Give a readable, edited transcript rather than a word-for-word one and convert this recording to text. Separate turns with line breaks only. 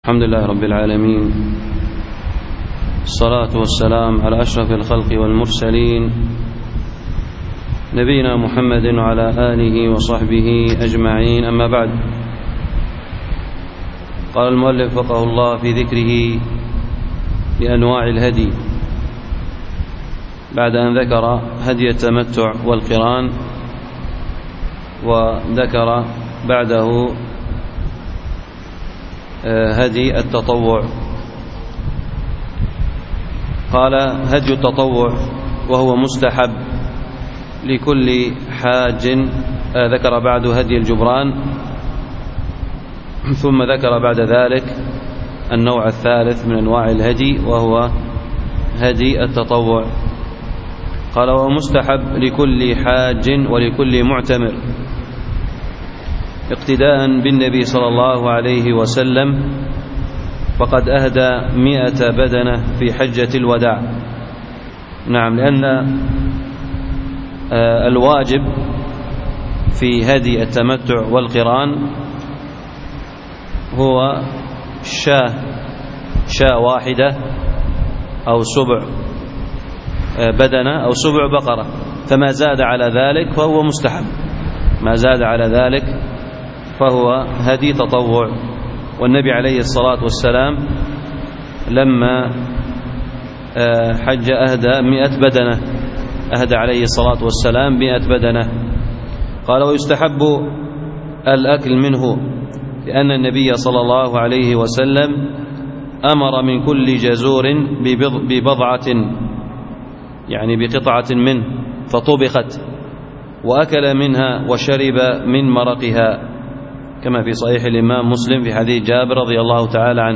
الحمد لله رب العالمين، الصلاة والسلام على أشرف الخلق والمرسلين نبينا محمد وعلى آله وصحبه أجمعين. أما بعد، قال المؤلف وفقه الله في ذكره بأنواع الهدي بعد أن ذكر هدي التمتع والقران، وذكر بعده هدي التطوع. قال هدي التطوع وهو مستحب لكل حاج. ذكر بعد هدي الجبران، ثم ذكر بعد ذلك النوع الثالث من أنواع الهدي وهو هدي التطوع. قال وهو مستحب لكل حاج ولكل معتمر، اقتداء بالنبي صلى الله عليه وسلم، فقد أهدى 100 بدنة في حجة الوداع. نعم، لأن الواجب في هدي التمتع والقران هو شاة واحدة أو سبع بدنة أو سبع بقرة، فما زاد على ذلك فهو مستحب، ما زاد على ذلك فهو هدي تطوع. والنبي عليه الصلاة والسلام لما حج أهدى 100 بدنة، أهدى عليه الصلاة والسلام 100 بدنة. قال ويستحب الأكل منه، لأن النبي صلى الله عليه وسلم أمر من كل جزور ببضعة، يعني بقطعة منه، فطبخت وأكل منها وشرب من مرقها، كما في صحيح الإمام مسلم في حديث جابر رضي الله تعالى عنه.